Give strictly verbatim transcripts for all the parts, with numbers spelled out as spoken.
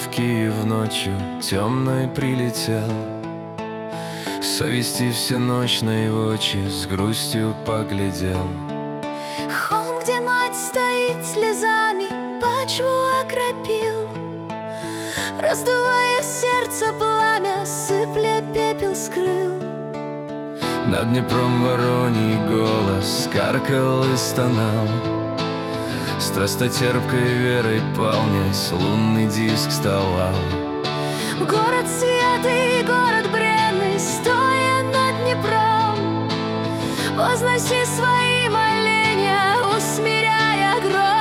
в Киев ночью темной прилетел. Совести всеночной в очи с грустью поглядел. Холм, где мать стоит, слезами почву окропил, раздувая сердце пламя, сыпля пепел скрыл. Над Днепром вороний голос каркал и стонал, страстотерпкой верой полнясь, лунный диск вставал. Город святый, город бренный, стоя над Днепром, возноси свои моления, усмиряя гром.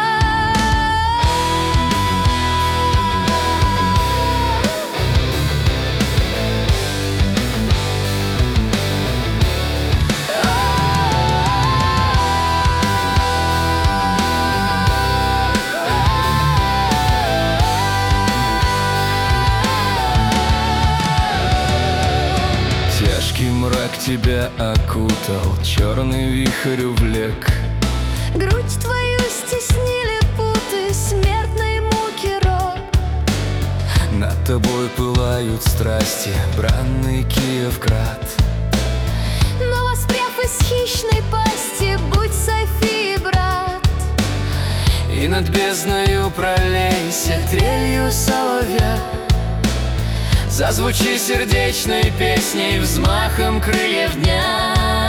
Тяжкий мрак тебя окутал, черный вихрь увлек. Грудь твою стеснили путы смертной муки рок. Над тобой пылают страсти, бранный Киевград. Но воспряв из хищной пасти, будь Софии брат. И над бездною пролейся трелью соловья, зазвучи сердечной песней, взмахом крыльев дня.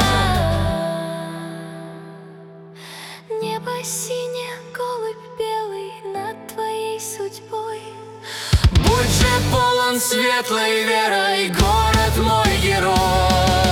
Небо синее, голубь белый над твоей судьбой. Будь же полон светлой верой, город мой герой.